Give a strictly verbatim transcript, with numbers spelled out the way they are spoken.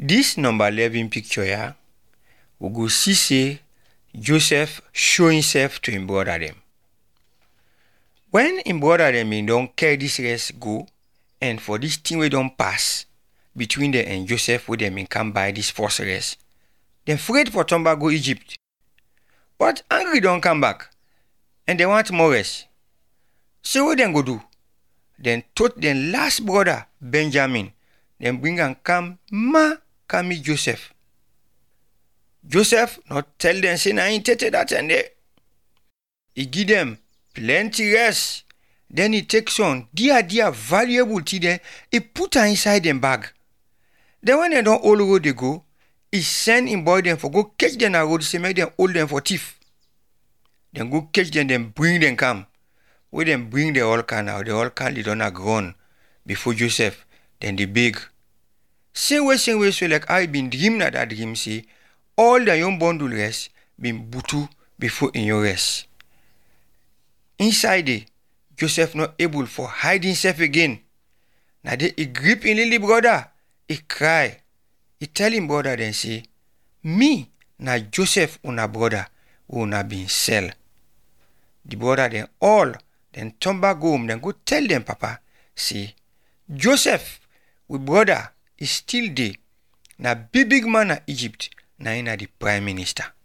This number eleven picture here, we go see say Joseph show himself to him brother them. When him brother them been don carry this rest go, and for this thing we don pass between them and Joseph wey them been come buy this first rest, them afraid for turn back go Egypt. But angry don come back, and they want more rest. So what them go do? Then told them last brother Benjamin, then bring and come ma come meet Joseph. Joseph not tell them say na him tete that and there. He give them plenty rest. Then he take some dear dear valuable tea there. He put her inside them bag. Then when they don't all road they go, he send him boy them for go catch them a road, say make them hold them for thief. Then go catch them, then bring them come. When them bring the whole can out, the whole can they don't grown before Joseph. Then they beg. Same way, same way, so like I been dream na that dream say, all the young bundle rest been butu before in your rest. Inside it, Joseph not able for hide himself again. Now they he grip in little brother, he cry. He tell him brother then say, me na Joseph una brother who una been sell. The brother then all then turn back home, then go tell them papa, say, Joseph, we brother is still there. Na big big man na Egypt, na ina the prime minister.